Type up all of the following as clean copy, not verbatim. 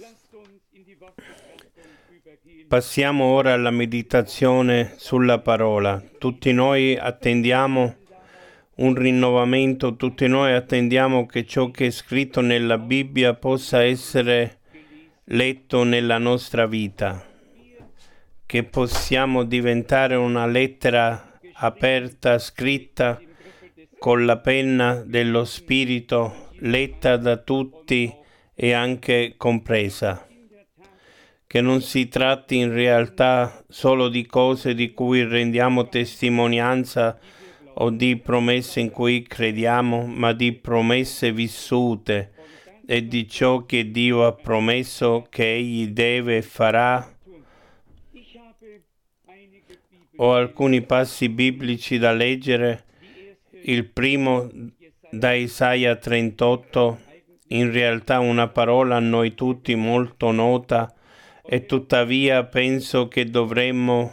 Passiamo ora alla meditazione sulla parola. Tutti noi attendiamo un rinnovamento, tutti noi attendiamo che ciò che è scritto nella Bibbia possa essere letto nella nostra vita, che possiamo diventare una lettera aperta, scritta con la penna dello Spirito, letta da tutti e anche compresa. Che non si tratti in realtà solo di cose di cui rendiamo testimonianza o di promesse in cui crediamo, ma di promesse vissute e di ciò che Dio ha promesso che Egli deve e farà. Ho alcuni passi biblici da leggere. Il primo da Isaia 38, in realtà una parola a noi tutti molto nota, e tuttavia penso che dovremmo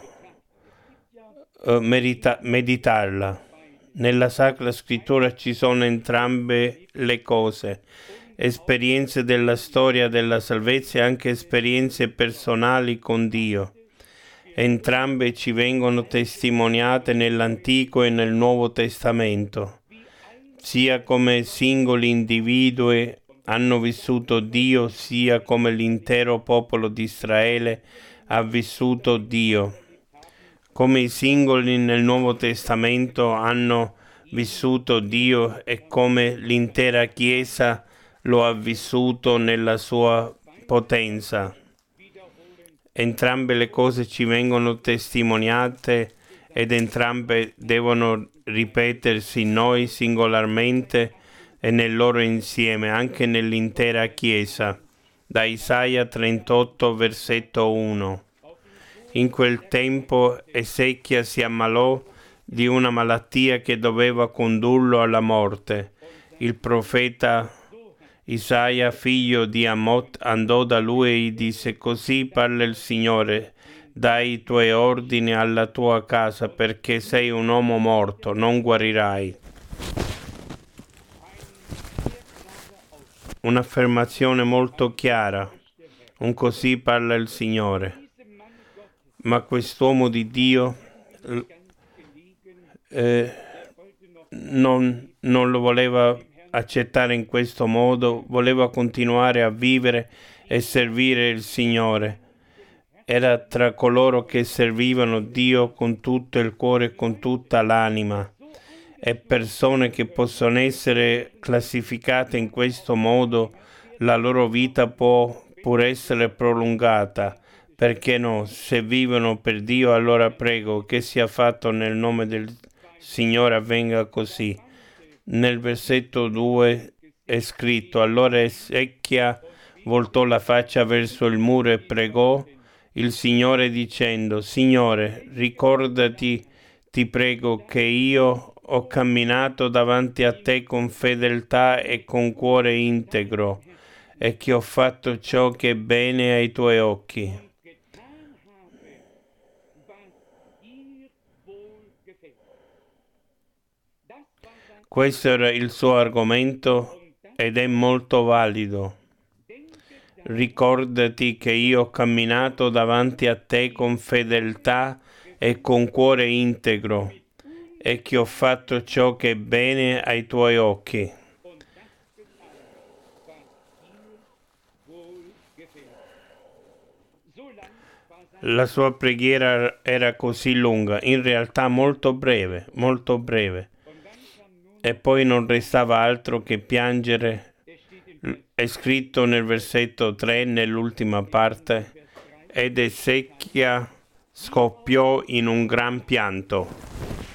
meditarla. Nella Sacra Scrittura ci sono entrambe le cose, esperienze della storia della salvezza e anche esperienze personali con Dio. Entrambe ci vengono testimoniate nell'Antico e nel Nuovo Testamento, sia come singoli individui hanno vissuto Dio, sia come l'intero popolo di Israele ha vissuto Dio. Come i singoli nel Nuovo Testamento hanno vissuto Dio e come l'intera Chiesa lo ha vissuto nella sua potenza. Entrambe le cose ci vengono testimoniate ed entrambe devono ripetersi in noi singolarmente e nel loro insieme, anche nell'intera Chiesa. Da Isaia 38, versetto 1. In quel tempo Ezechia si ammalò di una malattia che doveva condurlo alla morte. Il profeta Isaia, figlio di Amot, andò da lui e gli disse: «Così parla il Signore, dai i tuoi ordini alla tua casa, perché sei un uomo morto, non guarirai». Un'affermazione molto chiara, un così parla il Signore. Ma quest'uomo di Dio non lo voleva accettare in questo modo, voleva continuare a vivere e servire il Signore. Era tra coloro che servivano Dio con tutto il cuore e con tutta l'anima. E persone che possono essere classificate in questo modo, la loro vita può pur essere prolungata. Perché no? Se vivono per Dio, allora prego che sia fatto nel nome del Signore, avvenga così. Nel versetto 2 è scritto: allora Ezechia voltò la faccia verso il muro e pregò il Signore dicendo: Signore, ricordati, ti prego, che io ho camminato davanti a te con fedeltà e con cuore integro, e che ho fatto ciò che è bene ai tuoi occhi. Questo era il suo argomento ed è molto valido. Ricordati che io ho camminato davanti a te con fedeltà e con cuore integro, e che ho fatto ciò che è bene ai tuoi occhi. La sua preghiera era così lunga, in realtà molto breve. E poi non restava altro che piangere. È scritto nel versetto 3, nell'ultima parte: ed Ezechia scoppiò in un gran pianto.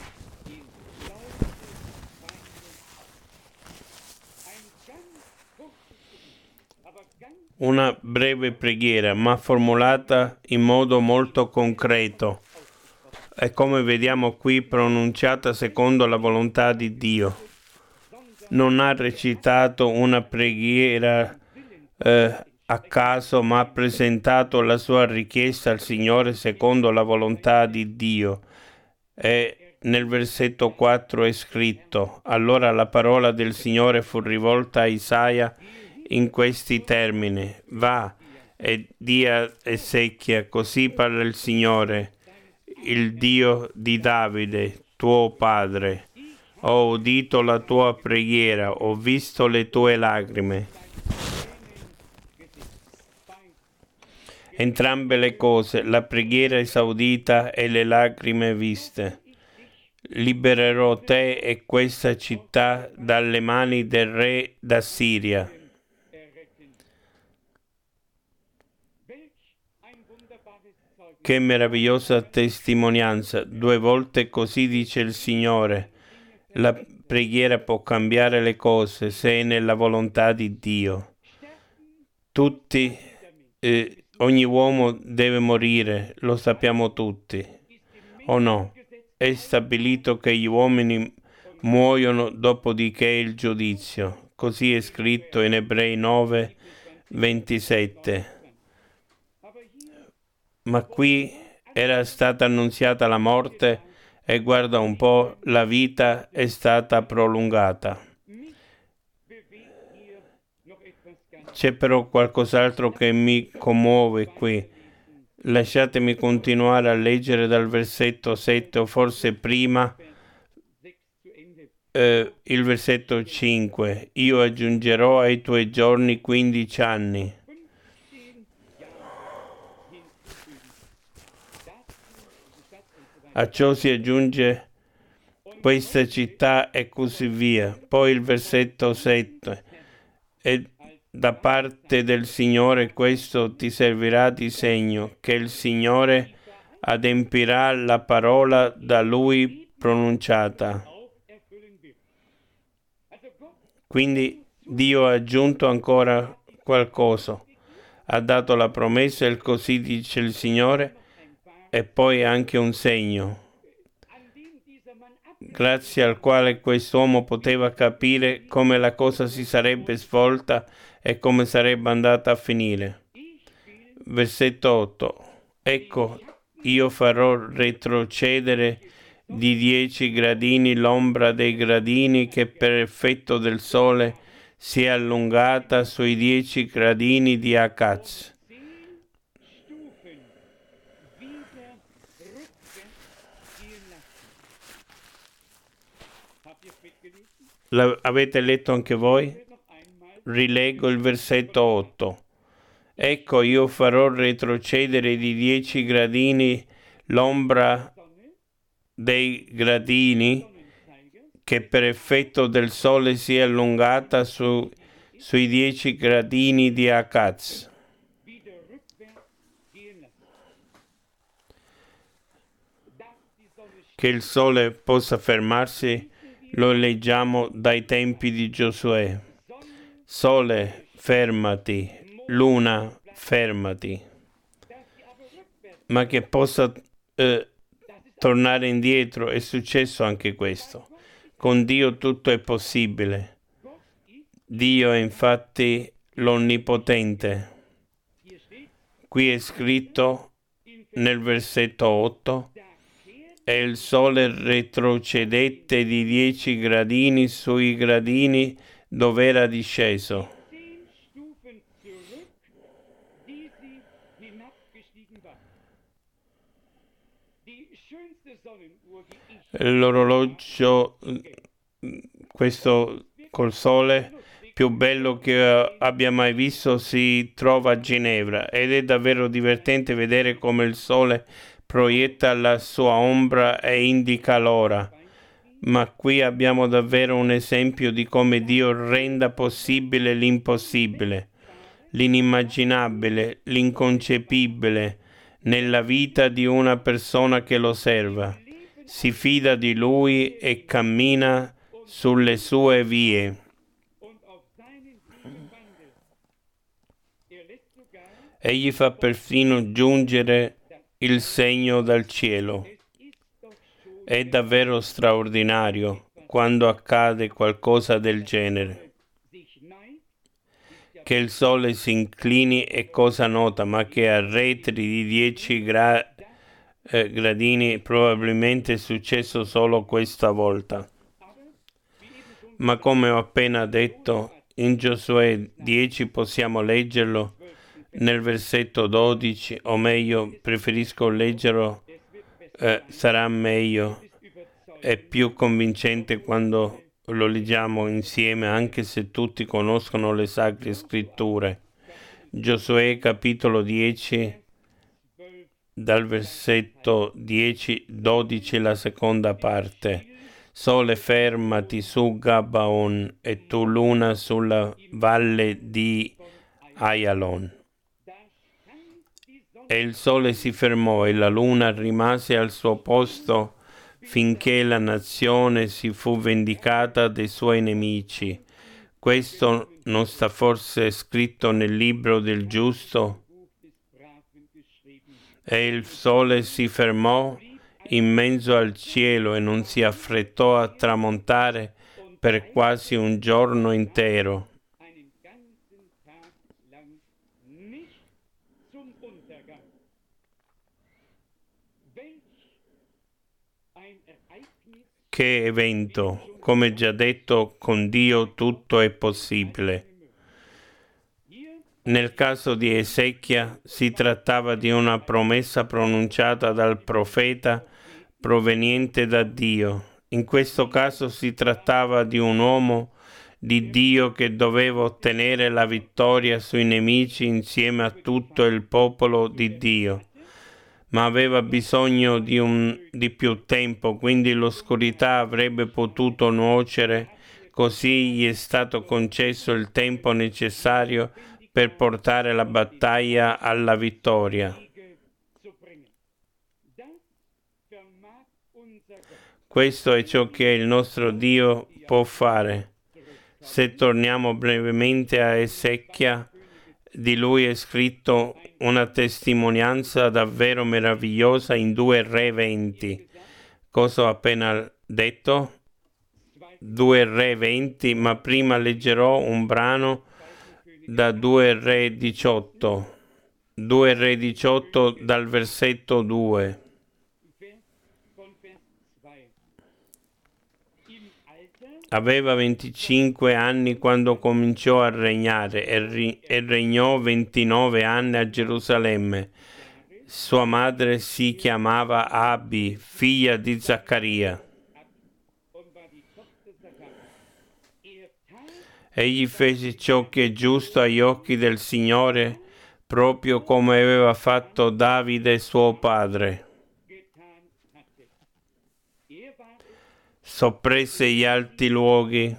Una breve preghiera, ma formulata in modo molto concreto, e come vediamo qui pronunciata secondo la volontà di Dio. Non ha recitato una preghiera a caso, ma ha presentato la sua richiesta al Signore secondo la volontà di Dio. E nel versetto 4 è scritto: allora la parola del Signore fu rivolta a Isaia in questi termini: va e dia e secchia, così parla il Signore, il Dio di Davide, tuo padre. Ho udito la tua preghiera, ho visto le tue lacrime. Entrambe le cose, la preghiera esaudita e le lacrime viste. Libererò te e questa città dalle mani del re d'Assiria. Che meravigliosa testimonianza! 2 volte così dice il Signore. La preghiera può cambiare le cose se è nella volontà di Dio. Ogni uomo deve morire, lo sappiamo tutti, o no? È stabilito che gli uomini muoiono dopodiché il giudizio. Così è scritto in Ebrei 9, 27. Ma qui era stata annunziata la morte e guarda un po', la vita è stata prolungata. C'è però qualcos'altro che mi commuove qui. Lasciatemi continuare a leggere dal versetto 7 o forse prima il versetto 5. Io aggiungerò ai tuoi giorni 15 anni. A ciò si aggiunge questa città e così via. Poi il versetto 7. E da parte del Signore questo ti servirà di segno, che il Signore adempirà la parola da Lui pronunciata. Quindi Dio ha aggiunto ancora qualcosa. Ha dato la promessa e così dice il Signore e poi anche un segno, grazie al quale quest'uomo poteva capire come la cosa si sarebbe svolta e come sarebbe andata a finire. Versetto 8. Ecco, io farò retrocedere di 10 gradini l'ombra dei gradini che per effetto del sole si è allungata sui 10 gradini di Akaz. Avete letto anche voi? Rileggo il versetto 8. Ecco, io farò retrocedere di 10 gradini l'ombra dei gradini che per effetto del sole si è allungata sui 10 gradini di Akaz. Che il sole possa fermarsi lo leggiamo dai tempi di Giosuè. Sole, fermati, luna, fermati. Ma che possa tornare indietro, è successo anche questo. Con Dio tutto è possibile. Dio è infatti l'Onnipotente. Qui è scritto nel versetto 8: e il sole retrocedette di 10 gradini sui gradini dove era disceso. L'orologio, questo col sole, più bello che abbia mai visto, si trova a Ginevra ed è davvero divertente vedere come il sole proietta la sua ombra e indica l'ora. Ma qui abbiamo davvero un esempio di come Dio renda possibile l'impossibile, l'inimmaginabile, l'inconcepibile nella vita di una persona che lo osserva, si fida di Lui e cammina sulle sue vie. Egli fa perfino giungere il segno dal cielo. È davvero straordinario quando accade qualcosa del genere. Che il sole si inclini è cosa nota, ma che arretri di 10 gradini probabilmente è successo solo questa volta. Ma come ho appena detto, in Giosuè 10 possiamo leggerlo, nel versetto 12, o meglio, preferisco leggerlo, sarà meglio, è più convincente quando lo leggiamo insieme, anche se tutti conoscono le Sacre Scritture. Giosuè capitolo 10, dal versetto 10-12, la seconda parte. Sole, fermati su Gabaon e tu luna sulla valle di Ayalon. E il sole si fermò e la luna rimase al suo posto finché la nazione si fu vendicata dei suoi nemici. Questo non sta forse scritto nel libro del giusto? E il sole si fermò in mezzo al cielo e non si affrettò a tramontare per quasi un giorno intero. Che evento! Come già detto, con Dio tutto è possibile. Nel caso di Ezechia si trattava di una promessa pronunciata dal profeta proveniente da Dio. In questo caso si trattava di un uomo di Dio che doveva ottenere la vittoria sui nemici insieme a tutto il popolo di Dio, ma aveva bisogno di più tempo, quindi l'oscurità avrebbe potuto nuocere, così gli è stato concesso il tempo necessario per portare la battaglia alla vittoria. Questo è ciò che il nostro Dio può fare. Se torniamo brevemente a Ezechia, di lui è scritto una testimonianza davvero meravigliosa in 2 Re 20. Cosa ho appena detto? 2 Re 20, ma prima leggerò un brano da 2 Re 18. 2 Re 18 dal versetto 2. Aveva 25 anni quando cominciò a regnare e regnò 29 anni a Gerusalemme. Sua madre si chiamava Abi, figlia di Zaccaria. Egli fece ciò che è giusto agli occhi del Signore, proprio come aveva fatto Davide suo padre. Soppresse gli alti luoghi,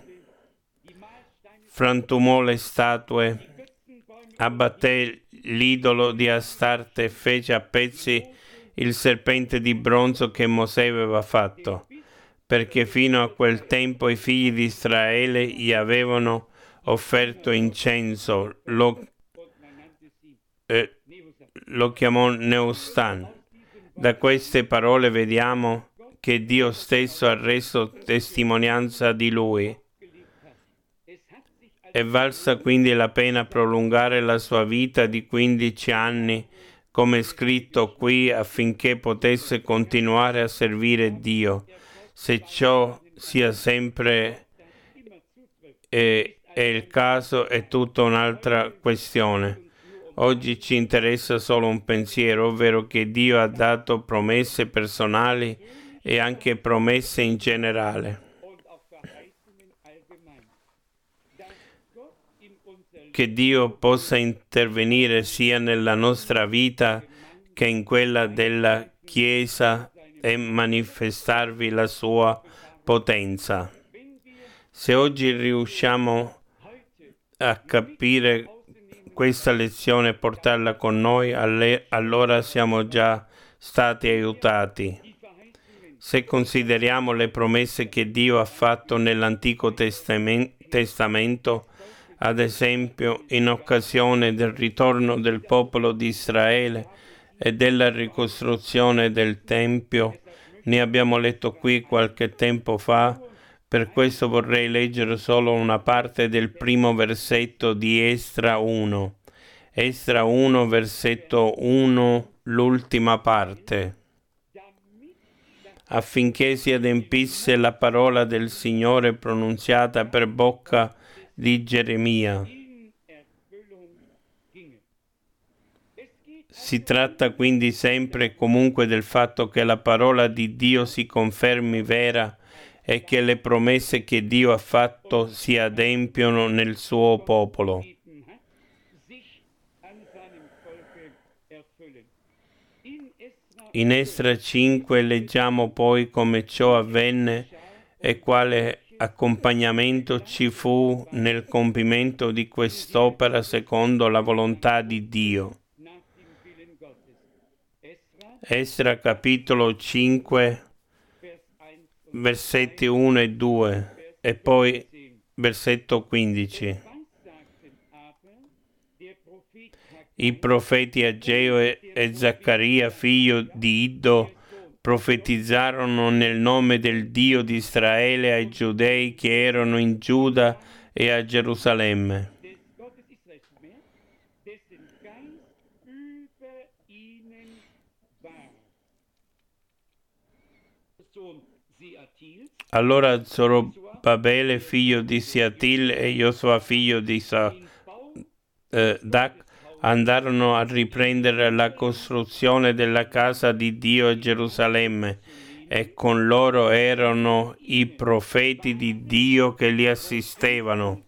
frantumò le statue, abbatté l'idolo di Astarte e fece a pezzi il serpente di bronzo che Mosè aveva fatto, perché fino a quel tempo i figli di Israele gli avevano offerto incenso. Lo chiamò Neustan. Da queste parole vediamo che Dio stesso ha reso testimonianza di lui. È valsa quindi la pena prolungare la sua vita di 15 anni, come è scritto qui, affinché potesse continuare a servire Dio. Se ciò sia sempre è il caso, è tutta un'altra questione. Oggi ci interessa solo un pensiero, ovvero che Dio ha dato promesse personali e anche promesse in generale. Che Dio possa intervenire sia nella nostra vita che in quella della Chiesa e manifestarvi la sua potenza. Se oggi riusciamo a capire questa lezione e portarla con noi, allora siamo già stati aiutati. Se consideriamo le promesse che Dio ha fatto nell'Antico Testamento, ad esempio in occasione del ritorno del popolo di Israele e della ricostruzione del Tempio, ne abbiamo letto qui qualche tempo fa. Per questo vorrei leggere solo una parte del primo versetto di Esdra 1. Esdra 1, versetto 1, l'ultima parte. Affinché si adempisse la parola del Signore pronunziata per bocca di Geremia. Si tratta quindi sempre e comunque del fatto che la parola di Dio si confermi vera e che le promesse che Dio ha fatto si adempiono nel suo popolo. In Esra 5 leggiamo poi come ciò avvenne e quale accompagnamento ci fu nel compimento di quest'opera secondo la volontà di Dio. Esra capitolo 5, versetti 1 e 2 e poi versetto 15. I profeti Ageo e Zaccaria, figlio di Iddo, profetizzarono nel nome del Dio di Israele ai giudei che erano in Giuda e a Gerusalemme. Allora Zorobabele, figlio di Siatil, e Josua, figlio di Dac, andarono a riprendere la costruzione della casa di Dio a Gerusalemme, e con loro erano i profeti di Dio che li assistevano.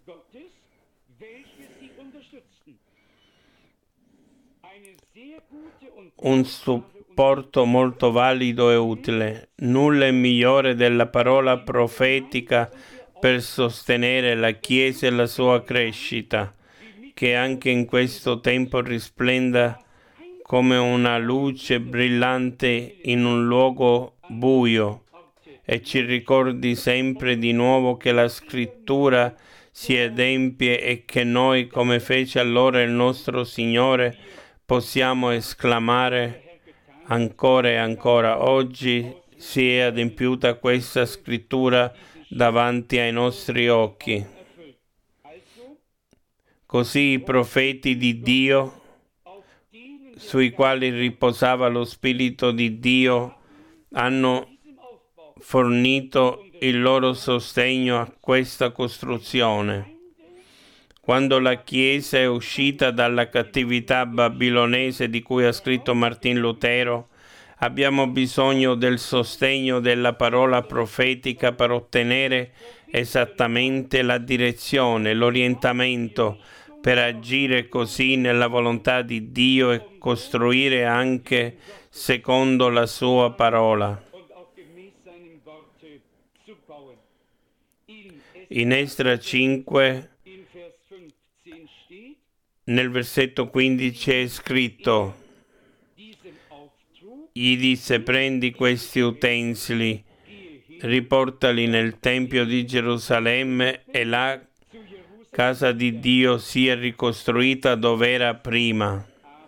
Un supporto molto valido e utile. Nulla è migliore della parola profetica per sostenere la Chiesa e la sua crescita, che anche in questo tempo risplenda come una luce brillante in un luogo buio e ci ricordi sempre di nuovo che la scrittura si adempie e che noi, come fece allora il nostro Signore, possiamo esclamare ancora e ancora: oggi si è adempiuta questa scrittura davanti ai nostri occhi. Così i profeti di Dio, sui quali riposava lo Spirito di Dio, hanno fornito il loro sostegno a questa costruzione. Quando la Chiesa è uscita dalla cattività babilonese di cui ha scritto Martin Lutero, abbiamo bisogno del sostegno della parola profetica per ottenere esattamente la direzione, l'orientamento, per agire così nella volontà di Dio e costruire anche secondo la sua parola. In Esra 5, nel versetto 15 è scritto: gli disse: prendi questi utensili, riportali nel Tempio di Gerusalemme e la casa di Dio sia ricostruita dove era prima.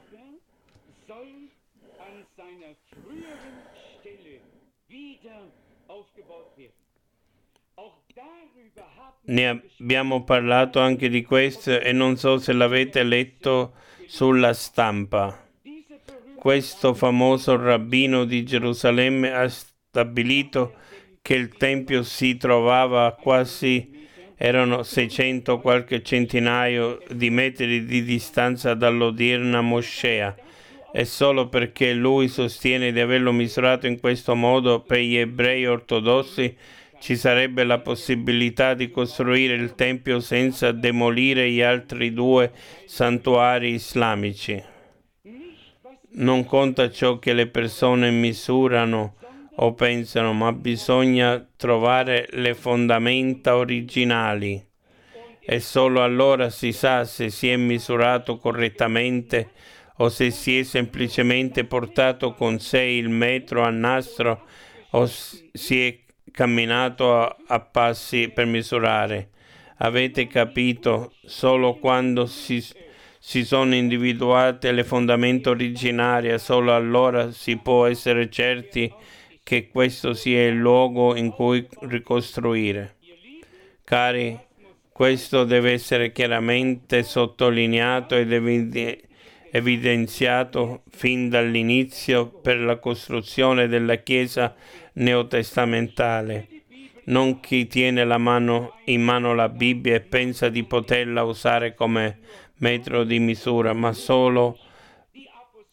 Ne abbiamo parlato anche di questo e non so se l'avete letto sulla stampa. Questo famoso rabbino di Gerusalemme ha stabilito che il Tempio si trovava a quasi, erano 600 qualche centinaio di metri di distanza dall'odierna moschea, e solo perché lui sostiene di averlo misurato in questo modo per gli ebrei ortodossi ci sarebbe la possibilità di costruire il Tempio senza demolire gli altri 2 santuari islamici. Non conta ciò che le persone misurano o pensano, ma bisogna trovare le fondamenta originali, e solo allora si sa se si è misurato correttamente o se si è semplicemente portato con sé il metro a nastro o si è camminato a passi per misurare. Avete capito? Solo quando si sono individuate le fondamenta originarie, solo allora si può essere certi che questo sia il luogo in cui ricostruire. Cari, questo deve essere chiaramente sottolineato ed evidenziato fin dall'inizio per la costruzione della Chiesa neotestamentale. Non chi tiene in mano la Bibbia e pensa di poterla usare come metro di misura, ma solo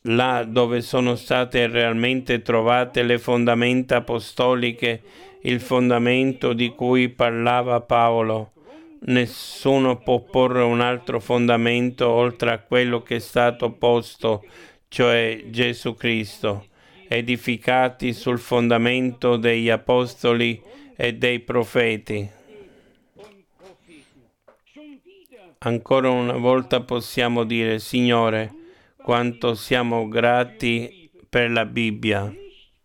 là dove sono state realmente trovate le fondamenta apostoliche, il fondamento di cui parlava Paolo. Nessuno può porre un altro fondamento oltre a quello che è stato posto, cioè Gesù Cristo, edificati sul fondamento degli apostoli e dei profeti. Ancora una volta possiamo dire: Signore, quanto siamo grati per la Bibbia.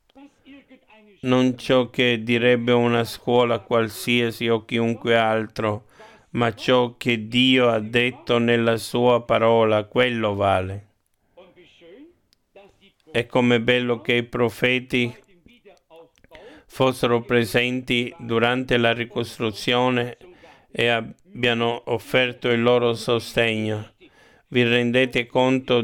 Non ciò che direbbe una scuola qualsiasi o chiunque altro, ma ciò che Dio ha detto nella sua parola, quello vale. E com'è bello che i profeti fossero presenti durante la ricostruzione e abbiano offerto il loro sostegno. Vi rendete conto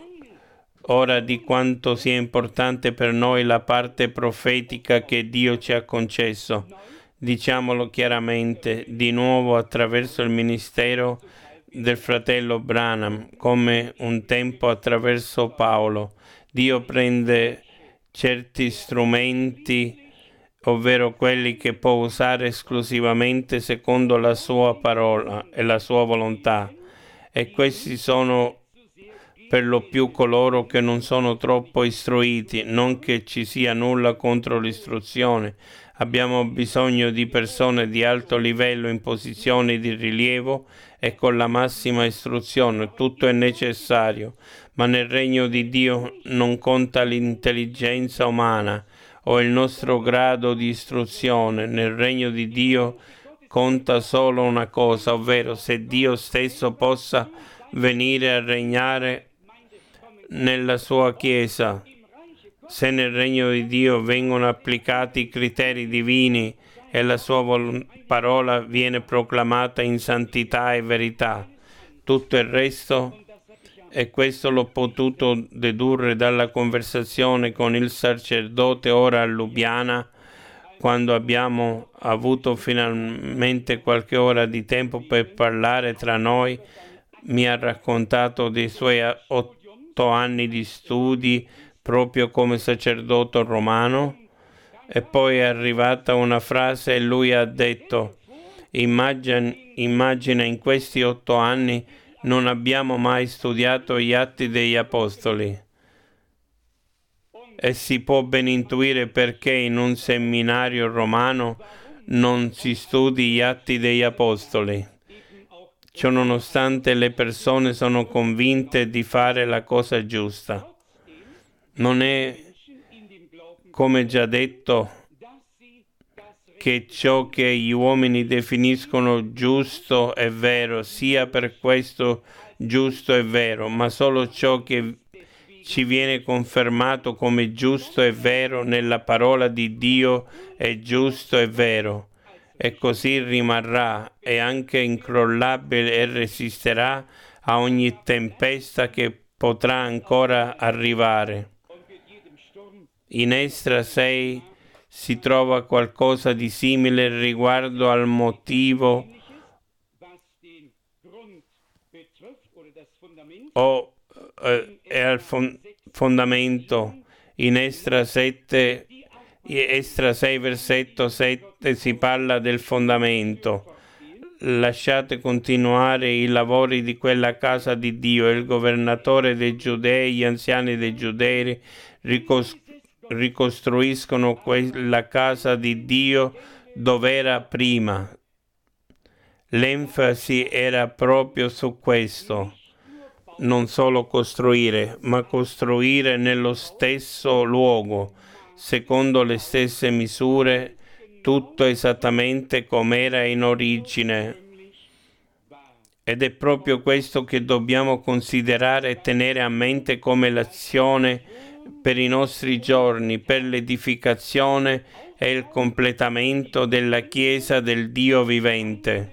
ora di quanto sia importante per noi la parte profetica che Dio ci ha concesso? Diciamolo chiaramente, di nuovo attraverso il ministero del fratello Branham, come un tempo attraverso Paolo. Dio prende certi strumenti, ovvero quelli che può usare esclusivamente secondo la sua parola e la sua volontà, e questi sono per lo più coloro che non sono troppo istruiti. Non che ci sia nulla contro l'istruzione. Abbiamo bisogno di persone di alto livello in posizioni di rilievo e con la massima istruzione. Tutto è necessario, ma nel regno di Dio non conta l'intelligenza umana o il nostro grado di istruzione. Nel regno di Dio conta solo una cosa, ovvero se Dio stesso possa venire a regnare nella sua Chiesa. Se nel regno di Dio vengono applicati i criteri divini e la sua parola viene proclamata in santità e verità, tutto il resto, e questo l'ho potuto dedurre dalla conversazione con il sacerdote ora a Lubiana, quando abbiamo avuto finalmente qualche ora di tempo per parlare tra noi. Mi ha raccontato dei suoi 8 anni di studi proprio come sacerdote romano, e poi è arrivata una frase e lui ha detto: immagina in questi 8 anni non abbiamo mai studiato gli Atti degli Apostoli. E si può ben intuire perché in un seminario romano non si studi gli Atti degli Apostoli. Ciononostante le persone sono convinte di fare la cosa giusta. Non è, come già detto, che ciò che gli uomini definiscono giusto e vero sia per questo giusto e vero, ma solo ciò che ci viene confermato come giusto e vero nella parola di Dio è giusto e vero, e così rimarrà, e anche incrollabile, e resisterà a ogni tempesta che potrà ancora arrivare. In Esdra 6 si trova qualcosa di simile riguardo al motivo e al fondamento. In Esdra 7, Esdra 6 versetto 7 si parla del fondamento. Lasciate continuare i lavori di quella casa di Dio. Il governatore dei Giudei, gli anziani dei Giudei ricostruiscono quella casa di Dio dove era prima. L'enfasi era proprio su questo: non solo costruire, ma costruire nello stesso luogo, secondo le stesse misure, tutto esattamente come era in origine. Ed è proprio questo che dobbiamo considerare e tenere a mente come l'azione per i nostri giorni, per l'edificazione e il completamento della Chiesa del Dio vivente.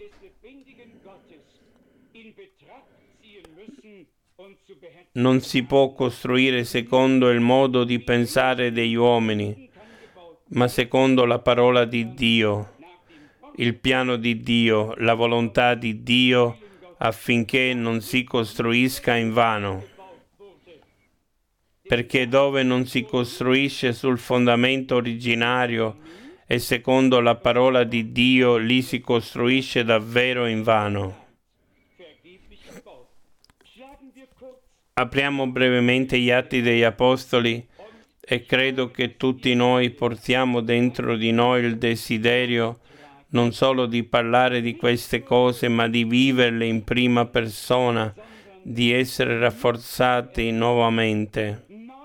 Non si può costruire secondo il modo di pensare degli uomini, ma secondo la parola di Dio, il piano di Dio, la volontà di Dio, affinché non si costruisca in vano. perché dove non si costruisce sul fondamento originario e secondo la parola di Dio, lì si costruisce davvero invano. Apriamo brevemente gli Atti degli Apostoli e credo che tutti noi portiamo dentro di noi il desiderio non solo di parlare di queste cose, ma di viverle in prima persona, di essere rafforzati nuovamente.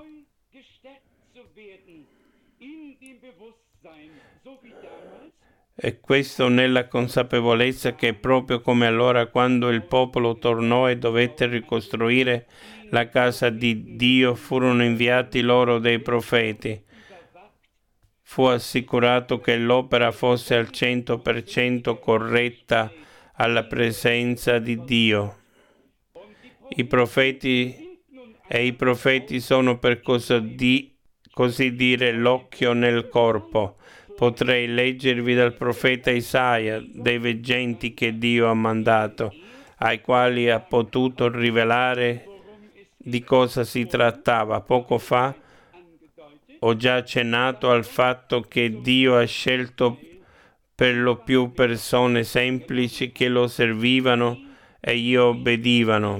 E questo nella consapevolezza che proprio come allora quando il popolo tornò e dovette ricostruire la casa di Dio, furono inviati loro dei profeti. Fu assicurato che l'opera fosse al 100% corretta alla presenza di Dio. I profeti sono per così dire l'occhio nel corpo. Potrei leggervi dal profeta Isaia dei veggenti che Dio ha mandato, ai quali ha potuto rivelare di cosa si trattava. Poco fa ho già accennato al fatto che Dio ha scelto per lo più persone semplici che lo servivano e gli obbedivano.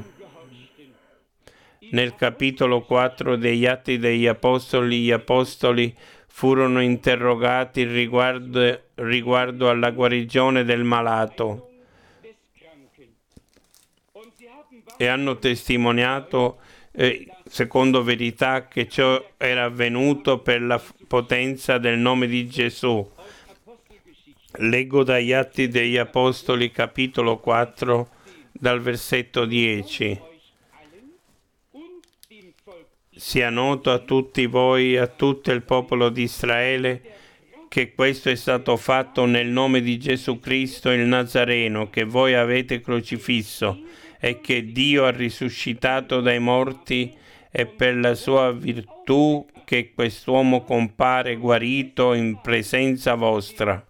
Nel capitolo 4 degli Atti degli Apostoli, gli Apostoli furono interrogati riguardo alla guarigione del malato e hanno testimoniato secondo verità che ciò era avvenuto per la potenza del nome di Gesù. Leggo dagli Atti degli Apostoli capitolo 4 dal versetto 10. Sia noto a tutti voi, a tutto il popolo di Israele, che questo è stato fatto nel nome di Gesù Cristo il Nazareno, che voi avete crocifisso e che Dio ha risuscitato dai morti, e per la sua virtù che quest'uomo compare guarito in presenza vostra.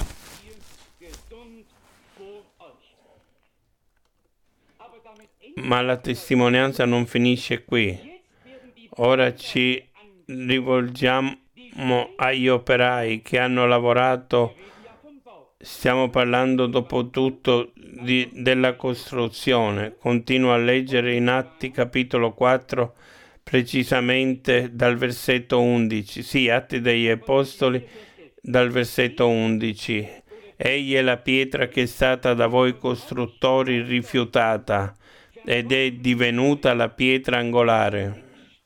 Ma la testimonianza non finisce qui. Ora ci rivolgiamo agli operai che hanno lavorato. Stiamo parlando dopo tutto della costruzione. Continuo a leggere in Atti capitolo 4, precisamente dal versetto 11. Sì, Atti degli Apostoli dal versetto 11. Egli è la pietra che è stata da voi costruttori rifiutata ed è divenuta la pietra angolare.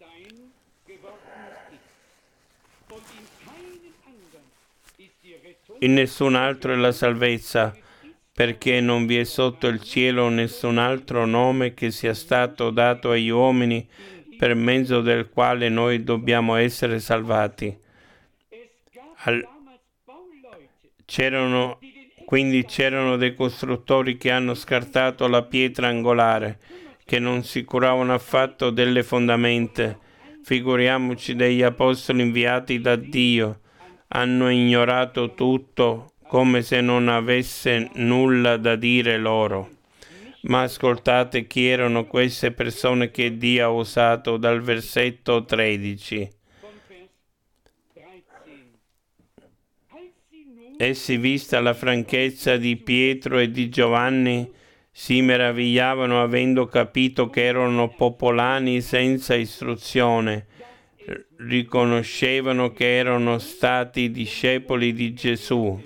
In nessun altro è la salvezza, perché non vi è sotto il cielo nessun altro nome che sia stato dato agli uomini per mezzo del quale noi dobbiamo essere salvati. C'erano dei costruttori che hanno scartato la pietra angolare, che non si curavano affatto delle fondamenta. Figuriamoci degli apostoli inviati da Dio. Hanno ignorato tutto come se non avesse nulla da dire loro. Ma ascoltate chi erano queste persone che Dio ha usato dal versetto 13. Essi, vista la franchezza di Pietro e di Giovanni, si meravigliavano avendo capito che erano popolani senza istruzione. Riconoscevano che erano stati discepoli di Gesù.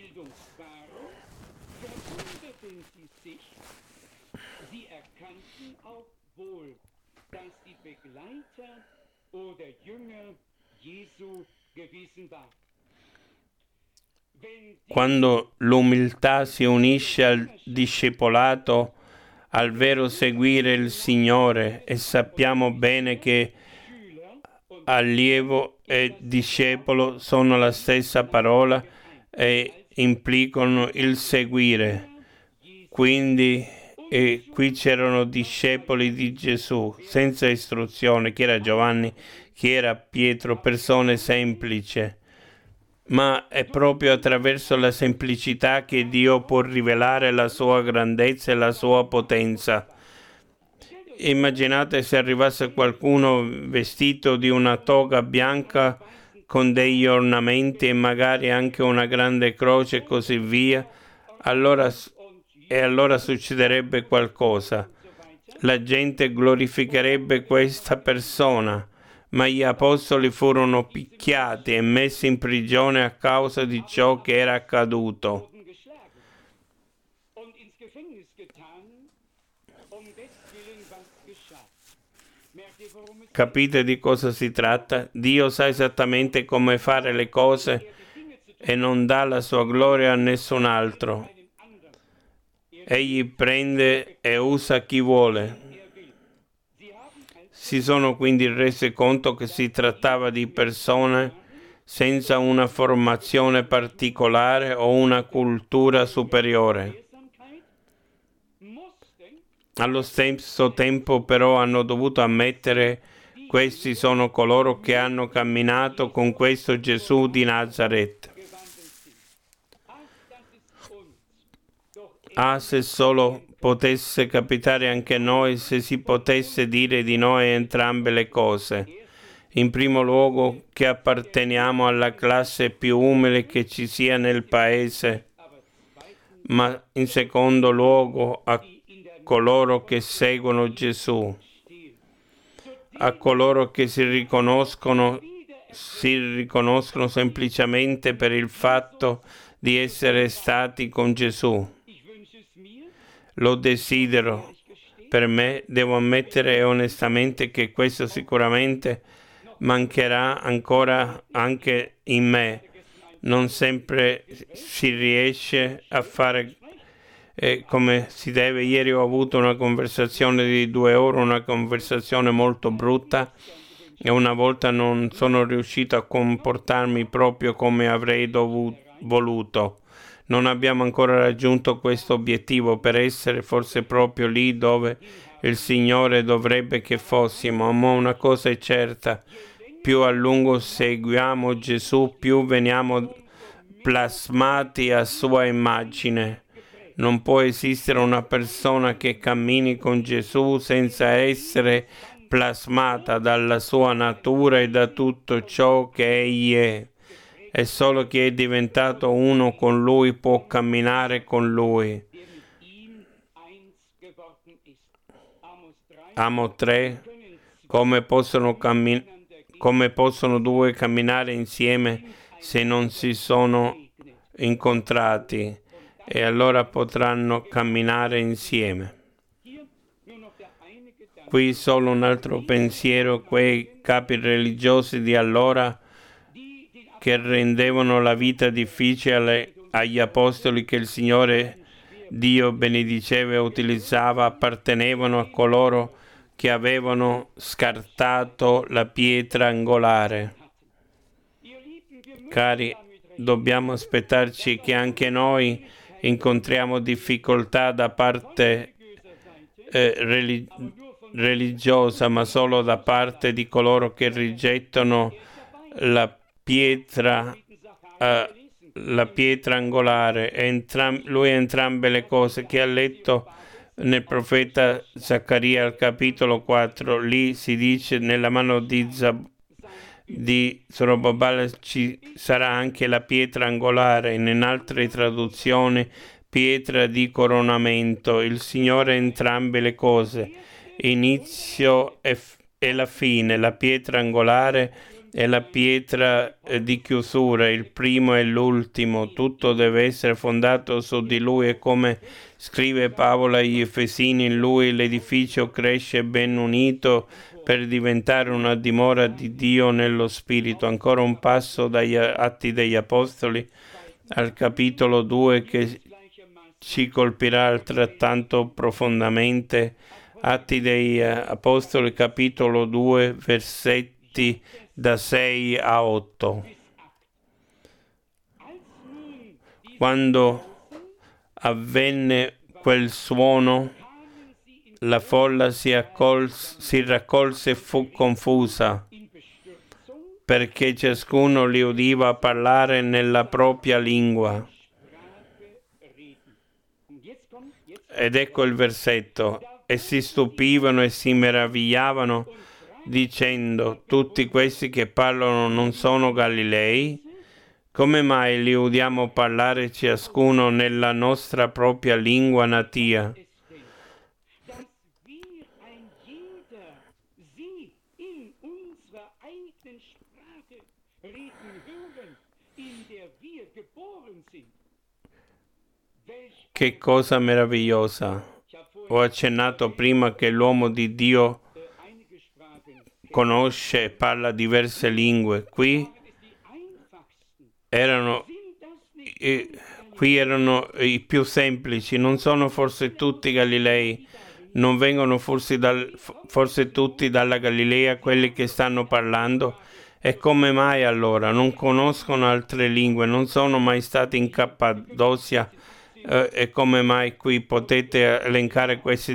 Quando l'umiltà si unisce al discepolato, al vero seguire il Signore, e sappiamo bene che allievo e discepolo sono la stessa parola e implicano il seguire. Quindi qui c'erano discepoli di Gesù senza istruzione. Chi era Giovanni, chi era Pietro, persone semplici. Ma è proprio attraverso la semplicità che Dio può rivelare la sua grandezza e la sua potenza. Immaginate se arrivasse qualcuno vestito di una toga bianca con degli ornamenti e magari anche una grande croce e così via, allora succederebbe qualcosa. La gente glorificherebbe questa persona, ma gli apostoli furono picchiati e messi in prigione a causa di ciò che era accaduto. Capite di cosa si tratta? Dio sa esattamente come fare le cose e non dà la sua gloria a nessun altro. Egli prende e usa chi vuole. Si sono quindi resi conto che si trattava di persone senza una formazione particolare o una cultura superiore. Allo stesso tempo però hanno dovuto ammettere: questi sono coloro che hanno camminato con questo Gesù di Nazaret. Ah, se solo potesse capitare anche a noi, se si potesse dire di noi entrambe le cose. In primo luogo, che apparteniamo alla classe più umile che ci sia nel paese, ma in secondo luogo a coloro che seguono Gesù, a coloro che si riconoscono semplicemente per il fatto di essere stati con Gesù. Lo desidero per me, devo ammettere onestamente che questo sicuramente mancherà ancora anche in me. Non sempre si riesce a fare come si deve. Ieri ho avuto una conversazione di 2 ore, una conversazione molto brutta, e una volta non sono riuscito a comportarmi proprio come avrei voluto. Non abbiamo ancora raggiunto questo obiettivo per essere forse proprio lì dove il Signore dovrebbe che fossimo, ma una cosa è certa: più a lungo seguiamo Gesù, più veniamo plasmati a sua immagine. Non può esistere una persona che cammini con Gesù senza essere plasmata dalla sua natura e da tutto ciò che egli è. E solo chi è diventato uno con Lui può camminare con Lui. Amo 3. Come possono due camminare insieme se non si sono incontrati? E allora potranno camminare insieme. Qui solo un altro pensiero: quei capi religiosi di allora che rendevano la vita difficile agli apostoli che il Signore Dio benediceva e utilizzava, appartenevano a coloro che avevano scartato la pietra angolare. Cari, dobbiamo aspettarci che anche noi incontriamo difficoltà da parte religiosa, ma solo da parte di coloro che rigettano la pietra angolare. Lui è entrambe le cose. Chi ha letto nel profeta Zaccaria al capitolo 4, lì si dice: nella mano di Zorobabele ci sarà anche la pietra angolare, in altre traduzioni pietra di coronamento. Il Signore è entrambe le cose, inizio e la fine, la pietra angolare e la pietra di chiusura, il primo e l'ultimo. Tutto deve essere fondato su di Lui, e come scrive Paolo agli Efesini, in Lui l'edificio cresce ben unito per diventare una dimora di Dio nello Spirito. Ancora un passo dagli Atti degli Apostoli al capitolo 2 che ci colpirà altrettanto profondamente. Atti degli Apostoli, capitolo 2, versetti da 6 a 8. Quando avvenne quel suono, la folla si raccolse e fu confusa, perché ciascuno li udiva parlare nella propria lingua. Ed ecco il versetto: e si stupivano e si meravigliavano dicendo: tutti questi che parlano non sono Galilei? Come mai li udiamo parlare ciascuno nella nostra propria lingua natia? Che cosa meravigliosa! Ho accennato prima che l'uomo di Dio conosce e parla diverse lingue. Qui erano i più semplici, non sono forse tutti Galilei, non vengono forse tutti dalla Galilea quelli che stanno parlando? E come mai allora non conoscono altre lingue, non sono mai stati in Cappadocia? E come mai qui potete elencare questi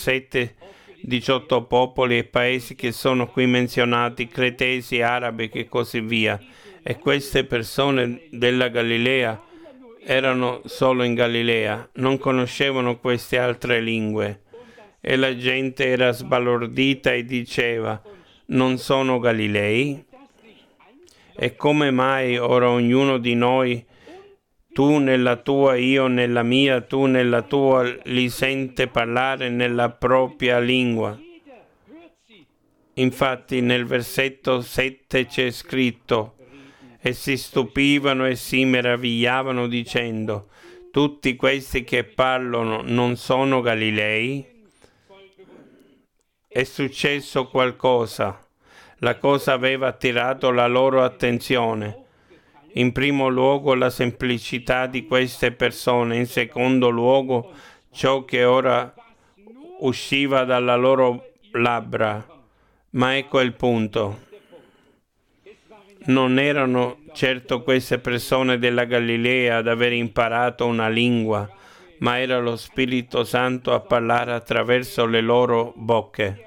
18 popoli e paesi che sono qui menzionati, cretesi, arabi e così via? E queste persone della Galilea erano solo in Galilea, non conoscevano queste altre lingue. E la gente era sbalordita e diceva: non sono Galilei? E come mai ora ognuno di noi, tu nella tua, io nella mia, tu nella tua, li sente parlare nella propria lingua? Infatti nel versetto 7 c'è scritto: e si stupivano e si meravigliavano dicendo: tutti questi che parlano non sono Galilei? È successo qualcosa. La cosa aveva attirato la loro attenzione. In primo luogo la semplicità di queste persone, in secondo luogo ciò che ora usciva dalla loro labbra. Ma ecco il punto. Non erano certo queste persone della Galilea ad aver imparato una lingua, ma era lo Spirito Santo a parlare attraverso le loro bocche.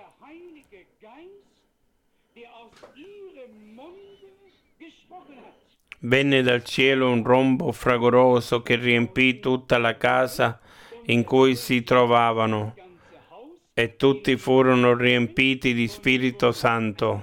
Venne dal cielo un rombo fragoroso che riempì tutta la casa in cui si trovavano, e tutti furono riempiti di Spirito Santo.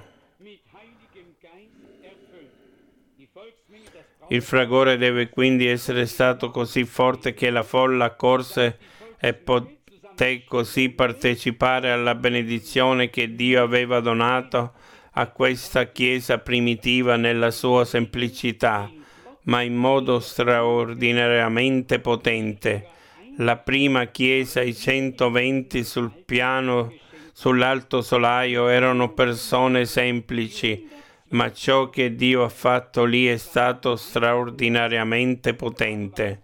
Il fragore deve quindi essere stato così forte che la folla accorse e poté così partecipare alla benedizione che Dio aveva donato a questa Chiesa primitiva nella sua semplicità, ma in modo straordinariamente potente. La prima Chiesa, i 120 sull'alto solaio, erano persone semplici, ma ciò che Dio ha fatto lì è stato straordinariamente potente.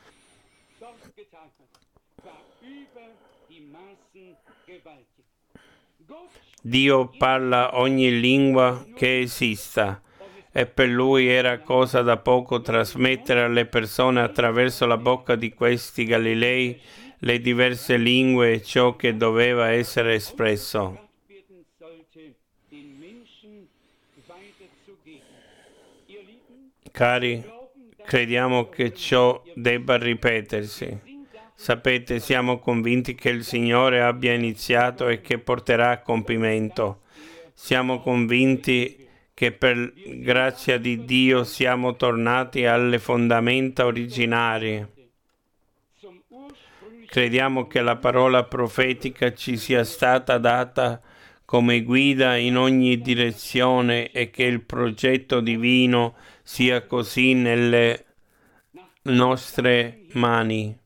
Dio parla ogni lingua che esista, e per Lui era cosa da poco trasmettere alle persone attraverso la bocca di questi Galilei le diverse lingue e ciò che doveva essere espresso. Cari, crediamo che ciò debba ripetersi. Sapete, siamo convinti che il Signore abbia iniziato e che porterà a compimento. Siamo convinti che per grazia di Dio siamo tornati alle fondamenta originarie. Crediamo che la parola profetica ci sia stata data come guida in ogni direzione e che il progetto divino sia così nelle nostre mani.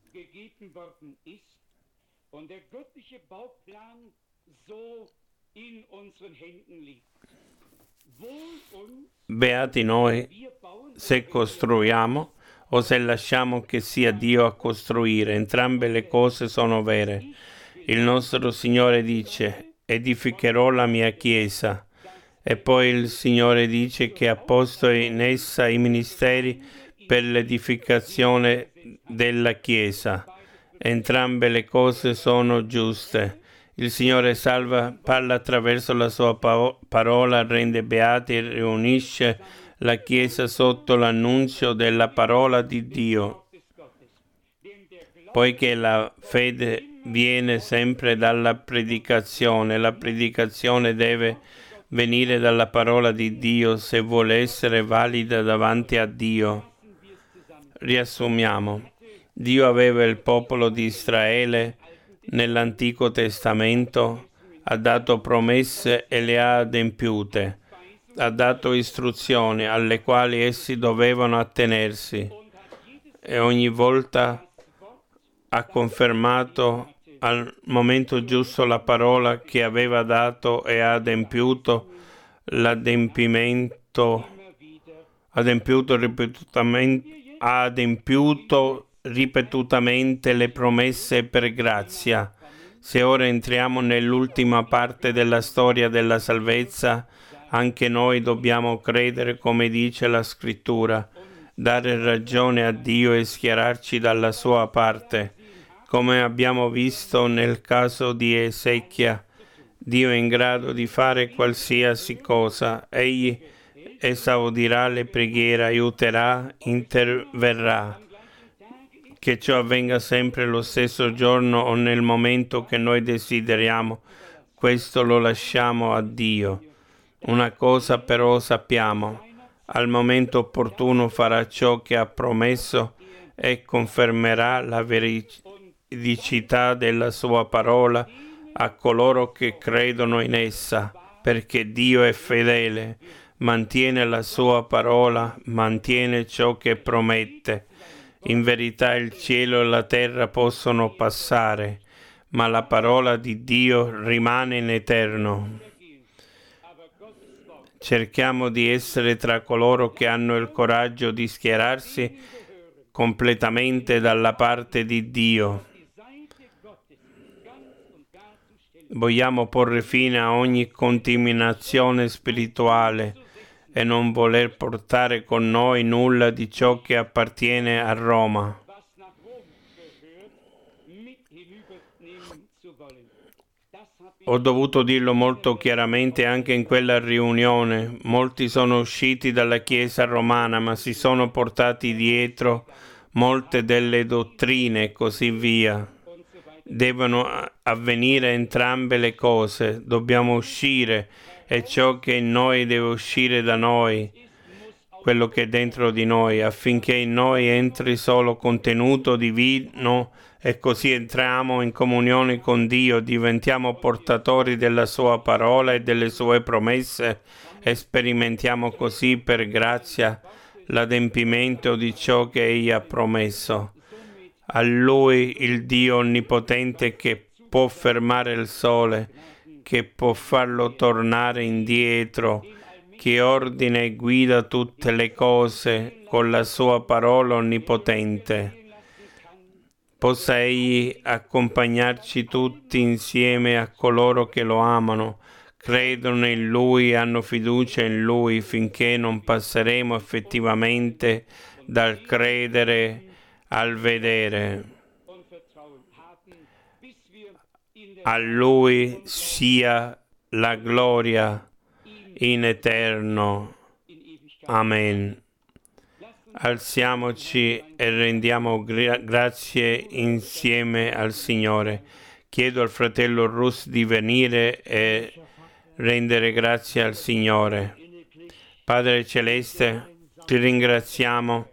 Beati noi se costruiamo o se lasciamo che sia Dio a costruire. Entrambe le cose sono vere. Il nostro Signore dice: edificherò la mia Chiesa. E poi il Signore dice che ha posto in essa i ministeri per l'edificazione della Chiesa. Entrambe le cose sono giuste. Il Signore salva, parla attraverso la sua parola, rende beati e riunisce la Chiesa sotto l'annunzio della parola di Dio. poiché la fede viene sempre dalla predicazione. La predicazione deve venire dalla parola di Dio se vuole essere valida davanti a Dio. Riassumiamo. Dio aveva il popolo di Israele nell'Antico Testamento, ha dato promesse e le ha adempiute, ha dato istruzioni alle quali essi dovevano attenersi e ogni volta ha confermato al momento giusto la parola che aveva dato e ha adempiuto ha adempiuto ripetutamente le promesse per grazia. Se ora entriamo nell'ultima parte della storia della salvezza, anche noi dobbiamo credere come dice la Scrittura, dare ragione a Dio e schierarci dalla sua parte. Come abbiamo visto nel caso di Ezechia, Dio è in grado di fare qualsiasi cosa. Egli esaudirà le preghiere, aiuterà, interverrà. Che ciò avvenga sempre lo stesso giorno o nel momento che noi desideriamo, questo lo lasciamo a Dio. Una cosa però sappiamo, al momento opportuno farà ciò che ha promesso e confermerà la veridicità della sua parola a coloro che credono in essa, perché Dio è fedele, mantiene la sua parola, mantiene ciò che promette. In verità il cielo e la terra possono passare, ma la parola di Dio rimane in eterno. Cerchiamo di essere tra coloro che hanno il coraggio di schierarsi completamente dalla parte di Dio. Vogliamo porre fine a ogni contaminazione spirituale e non voler portare con noi nulla di ciò che appartiene a Roma. Ho dovuto dirlo molto chiaramente anche in quella riunione. Molti sono usciti dalla Chiesa romana, ma si sono portati dietro molte delle dottrine e così via. Devono avvenire entrambe le cose. Dobbiamo uscire e ciò che in noi deve uscire da noi, quello che è dentro di noi, affinché in noi entri solo contenuto divino e così entriamo in comunione con Dio, diventiamo portatori della sua parola e delle sue promesse e sperimentiamo così per grazia l'adempimento di ciò che Egli ha promesso. A Lui, il Dio onnipotente che può fermare il sole, che può farlo tornare indietro, che ordina e guida tutte le cose con la sua parola onnipotente. Possa Egli accompagnarci tutti insieme a coloro che lo amano, credono in Lui e hanno fiducia in Lui, finché non passeremo effettivamente dal credere al vedere. A Lui sia la gloria in eterno. Amen. Alziamoci e rendiamo grazie insieme al Signore. Chiedo al fratello Rus di venire e rendere grazie al Signore. Padre Celeste, ti ringraziamo.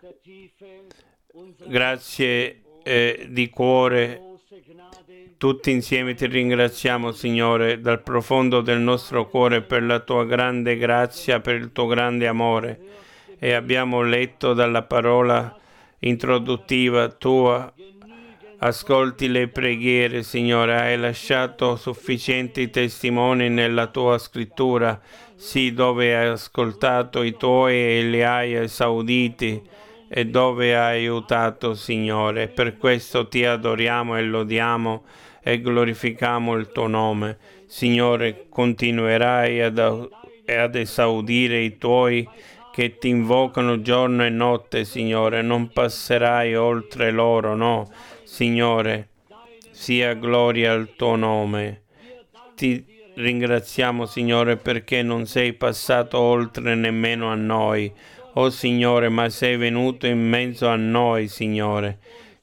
Grazie di cuore. Tutti insieme ti ringraziamo, Signore, dal profondo del nostro cuore per la tua grande grazia, per il tuo grande amore. E abbiamo letto dalla parola introduttiva tua. Ascolti le preghiere, Signore. Hai lasciato sufficienti testimoni nella tua scrittura, sì, dove hai ascoltato i tuoi e li hai esauditi, e dove hai aiutato, Signore. Per questo ti adoriamo e lodiamo e glorifichiamo il tuo nome. Signore, continuerai ad esaudire i tuoi che ti invocano giorno e notte, Signore. Non passerai oltre loro, no, Signore. Sia gloria al tuo nome. Ti ringraziamo, Signore, perché non sei passato oltre nemmeno a noi, oh Signore, ma sei venuto in mezzo a noi, Signore.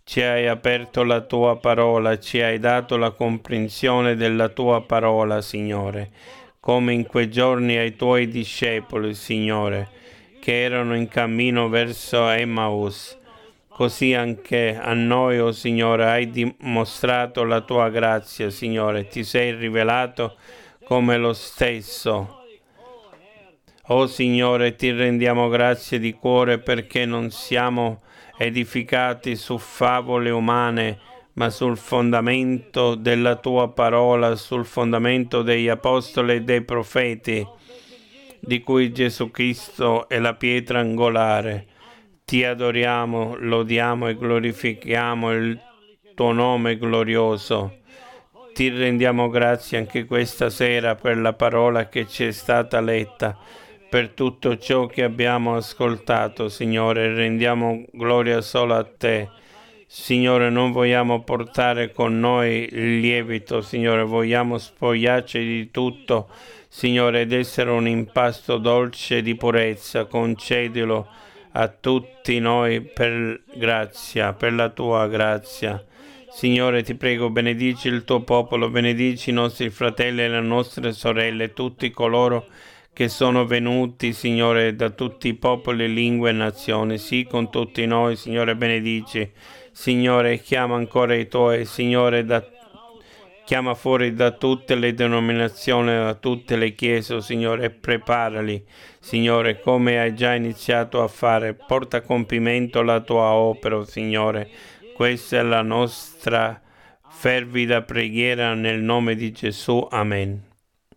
Ci hai aperto la tua parola, ci hai dato la comprensione della tua parola, Signore, come in quei giorni ai tuoi discepoli, Signore, che erano in cammino verso Emmaus. Così anche a noi, oh Signore, hai dimostrato la tua grazia, Signore, ti sei rivelato come lo stesso. Oh Signore, ti rendiamo grazie di cuore perché non siamo edificati su favole umane, ma sul fondamento della tua parola, sul fondamento degli apostoli e dei profeti, di cui Gesù Cristo è la pietra angolare. Ti adoriamo, lodiamo e glorifichiamo il tuo nome glorioso. Ti rendiamo grazie anche questa sera per la parola che ci è stata letta, per tutto ciò che abbiamo ascoltato, Signore. Rendiamo gloria solo a te. Signore, non vogliamo portare con noi il lievito, Signore, vogliamo spogliarci di tutto, Signore, ed essere un impasto dolce di purezza. Concedilo a tutti noi per grazia, per la tua grazia. Signore, ti prego, benedici il tuo popolo, benedici i nostri fratelli e le nostre sorelle, tutti coloro che sono venuti, Signore, da tutti i popoli, lingue e nazioni. Sì, con tutti noi, Signore, benedici. Signore, chiama ancora i tuoi, Signore, chiama fuori da tutte le denominazioni, da tutte le chiese, oh Signore, e preparali, Signore, come hai già iniziato a fare. Porta a compimento la tua opera, oh Signore. Questa è la nostra fervida preghiera nel nome di Gesù. Amen.